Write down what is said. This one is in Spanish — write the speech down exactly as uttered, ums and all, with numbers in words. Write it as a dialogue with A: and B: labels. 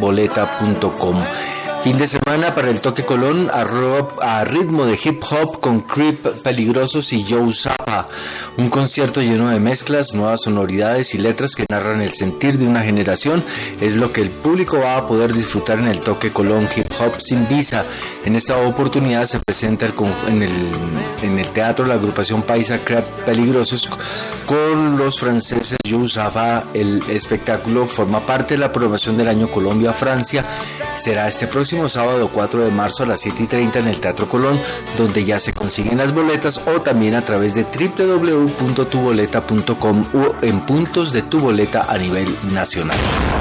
A: boleta punto com. Fin de semana para el Toque Colón a, rock, a ritmo de hip hop con Creep, Peligrosos y Joe Zappa. Un concierto lleno de mezclas, nuevas sonoridades y letras que narran el sentir de una generación. Es lo que el público va a poder disfrutar en el Toque Colón Hip Hop sin visa. En esta oportunidad se presenta el, en, el, en el teatro la agrupación paisa Creep, Peligrosos con los franceses Joe Zappa. El espectáculo forma parte de la programación del año Colombia-Francia. Será este próximo sábado cuatro de marzo a las siete y treinta en el Teatro Colón, donde ya se consiguen las boletas, o también a través de doble u doble u doble u punto tu boleta punto com o en puntos de Tu Boleta a nivel nacional.